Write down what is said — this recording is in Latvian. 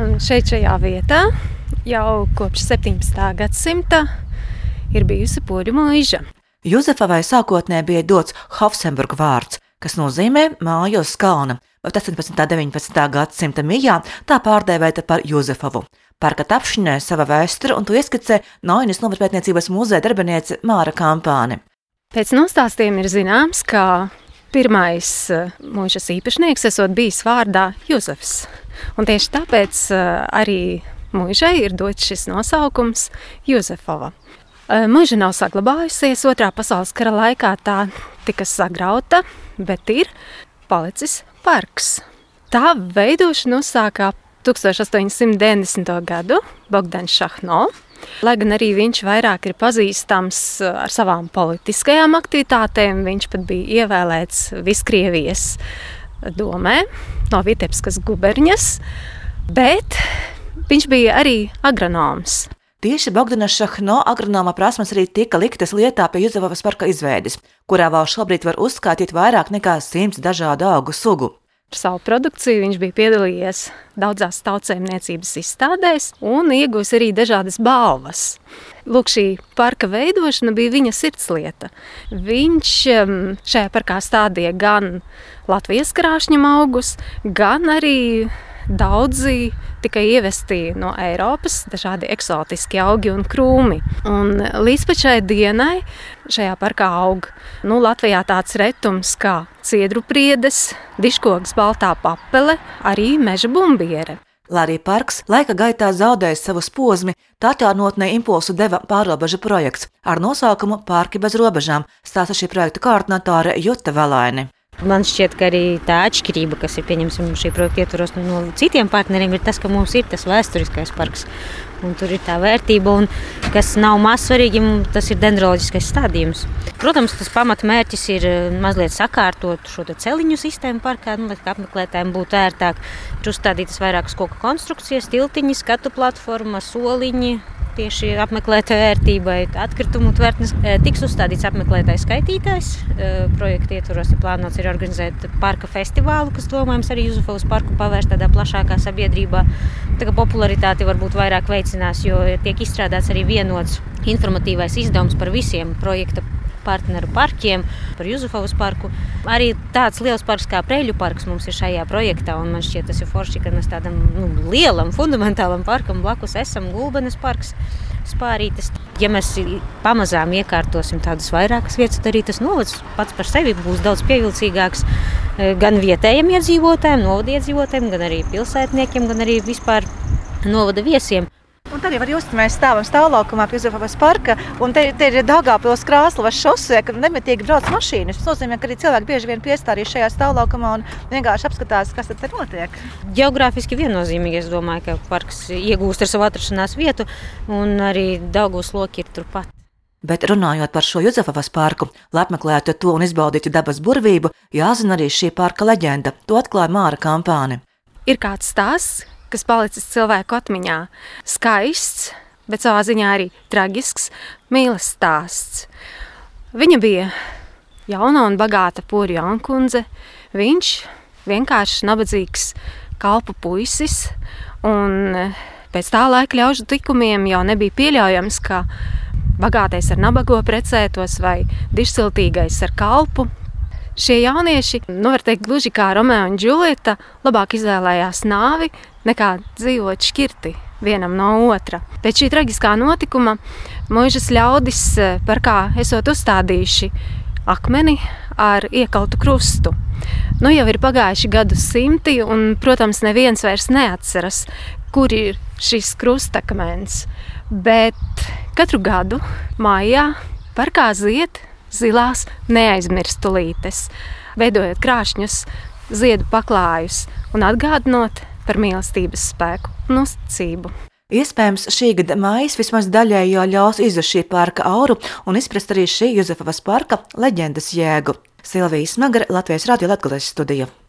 Un šajā vietā jau kopš 17. gadsimta ir bijusi poļu mūža. Juzefovai sākotnēji bija dots Hofsenburga vārds, kas nozīmē māju uz kalna, bet 18. un 19. gadsimta mijā tā pārdēvēta par Juzefovu. Parka tapšanai sava vēsture un to ieskicē Noinas novatpētniecības muzeja darbiniece Māra Kampāne. Pēc nostāstiem ir zināms, ka pirmais mūžas īpašnieks esot bijis vārdā Juzefs. Un tieši tāpēc arī mūžai ir dots šis nosaukums Juzefova. Mūža nav saglabājusies, Otrā pasaules kara laikā tā tika sagrauta, bet ir palicis parks. Tā veidošanu uzsāka 1890. gadu Bogdans Šahno, lai gan arī viņš vairāk ir pazīstams ar savām politiskajām aktivitātēm. Viņš pat bija ievēlēts Viskrievijas domē no Vitebskas guberņas, bet viņš bija arī agronoms. Tieši Bogdana Šahno agronoma prasmes arī tika liktas lietā pie Juzefovas parka izveides, kurā vēl šobrīd var uzskaitīt vairāk nekā 100 dažādu augu sugu. Ar savu produkciju viņš bija piedalījies daudzās tautsēmniecības izstādēs un iegūs arī dažādas balvas. Lūk, šī parka veidošana bija viņa sirdslieta. Viņš šajā parkā stādīja gan Latvijas krāšņu augus, gan arī daudzi tika ievesti no Eiropas, dažādi eksotiski augi un krūmi. Un līdz pat šai dienai šajā parkā aug Latvijā tāds retums kā ciedrupriedes, diškoks baltā papele, arī meža bumbiere. Lai arī parks laika gaitā zaudējis savu posmi, tā atjaunotnē impulsu deva pārrobežu projekts ar nosaukumu Parki bez robežām, stāsta šī projekta koordinātore Juta Valaine. Man šķiet, ka arī tā atšķirība, kas ir pieņemsim šī projekta ietvaros no citiem partneriem, ir tas, ka mums ir tas vēsturiskais parks. Un tur ir tā vērtība, un kas nav maz svarīgi, tas ir dendroloģiskais stādījums. Protams, tas pamatmērķis ir mazliet sakārtot šo celiņu sistēmu parkā, lai apmeklētājiem būtu ērtāk. Ir uzstādītas vairākas koku konstrukcijas, tiltiņi, skatu platforma, soliņi. Tieši apmeklētāju vērtībai, atkritumu tvertnes tiks uzstādīts apmeklētāju skaitītājs. Projekta ietvaros ir plānots organizēt parka festivālu, kas domājams arī Juzefovas parku pavērst tādā plašākā sabiedrībā. Tā kā popularitāti varbūt vairāk veicinās, jo tiek izstrādāts arī vienots informatīvais izdevums par visiem projekta partneru parkiem, par Juzefovas parku. Arī tāds liels parks kā Preļu parks mums ir šajā projektā, un man šķiet, tas ir forši, ka mēs tādam lielam, fundamentālam parkam blakus esam Gulbenes parks, Spārītes. Ja mēs pamazām iekārtosim tādas vairākas vietas, tad arī tas novads pats par sevi būs daudz pievilcīgāks gan vietējiem iedzīvotājiem, novada iedzīvotājiem, gan arī pilsētniekiem, gan arī vispār novada viesiem. Un tad arī var just, mēs stāvam stāvlaukumā pie Juzefovas parka, un te ir Daugavpils Krāslavas šosē, ka nemitīgi brauc mašīnas. Tas nozīmē, ka arī cilvēki bieži vien piestāv šajā stāvlaukumā un vienkārši apskatās, kas tad te notiek. Geogrāfiski viennozīmīgi, es domāju, ka parks iegūst ar savu atrašanās vietu, un arī Daugavas loki ir turpat. Bet runājot par šo Juzefovas parku, lai apmeklētu to un izbaudītu dabas burvību, jāzina arī šī parka leģenda. To atklāja Māra Kampāne. Ir kāds stāsts, kas palicis cilvēku atmiņā. Skaists, bet savā ziņā arī traģisks mīles stāsts. Viņa bija jauna un bagāta poļu jaunkundze. Viņš vienkārši nabadzīgs kalpu puisis, un pēc tā laika ļaužu likumiem jau nebija pieļaujams, ka bagātais ar nabago precētos vai dižciltīgais ar kalpu. Šie jaunieši, var teikt, gluži kā Romeo un Džuljeta, labāk izvēlējās nāvi nekā dzīvot šķirti vienam no otra. Pēc šī traģiskā notikuma mūžas ļaudis parkā esot uzstādījuši akmeni ar iekaltu krustu. Jau ir pagājuši gadu simti, un, protams, neviens vairs neatceras, kur ir šis krustakmens. Bet katru gadu mājā parkā zied zilās neaizmirstulītes, veidojot krāšņus ziedu paklājus un atgādinot par mīlestības spēku un uzticību. Iespējams, šī gada maijs vismaz daļēji jau ļaus izjust šī parka auru un izprast arī šī Juzefovas parka leģendas jēgu. Silvija Smagare, Latvijas radio Latgales studija.